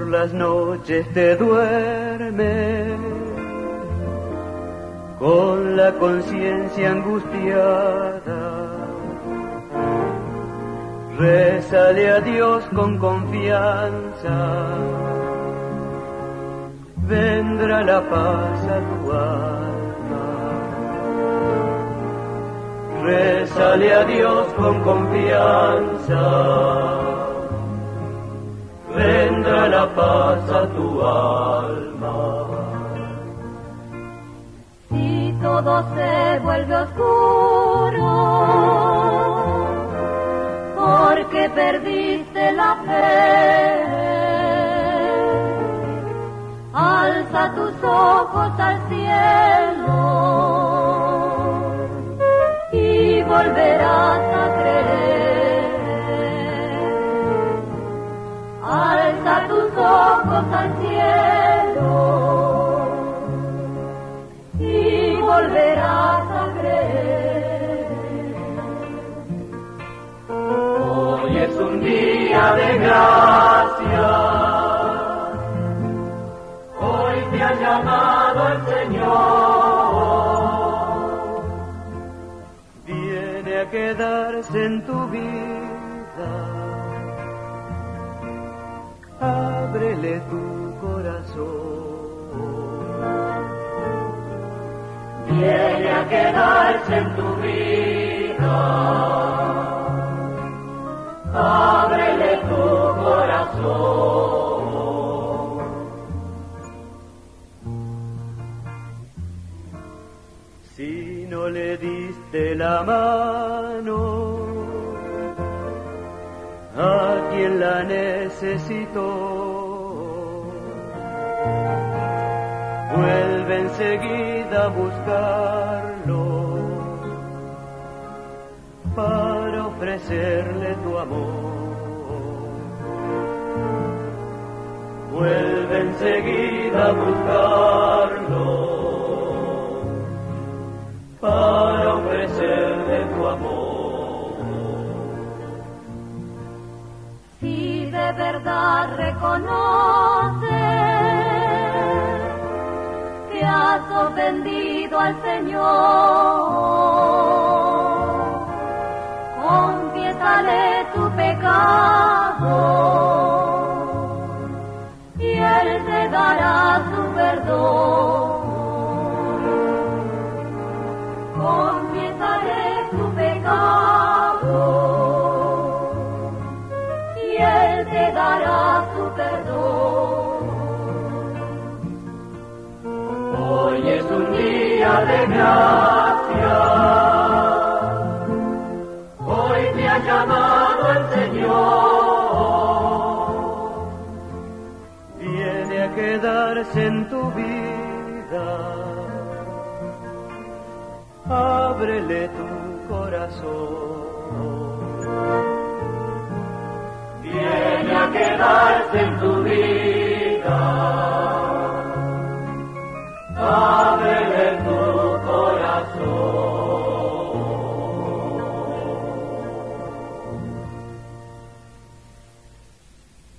las noches te duermes con la conciencia angustiada. Rézale a Dios con confianza, vendrá la paz a tu alma. Rézale a Dios con confianza, vendrá la paz a tu alma. Si todo se vuelve oscuro, porque perdiste la fe, alza tus ojos al cielo y volverás a creer. Alza tus ojos al cielo y volverás a creer. Hoy es un día de gracia, hoy te ha llamado el Señor. Viene a quedarse en tu vida, ábrele tu corazón. Viene a quedarse en tu vida, ábrele tu corazón. Si no le diste la mano a quien la necesitó, vuelve enseguida a buscarlo para ofrecerle tu amor. Vuelve enseguida a buscarlo para ofrecerle tu amor. Si de verdad reconoces que has ofendido al Señor, confiésale tu pecado y Él te dará su perdón. Confiésale tu pecado y Él te dará su perdón. Hoy es un día de gracia, hoy te ha llamado el Señor. Viene a quedarse en tu vida, ábrele tu corazón. Viene a quedarse en tu vida,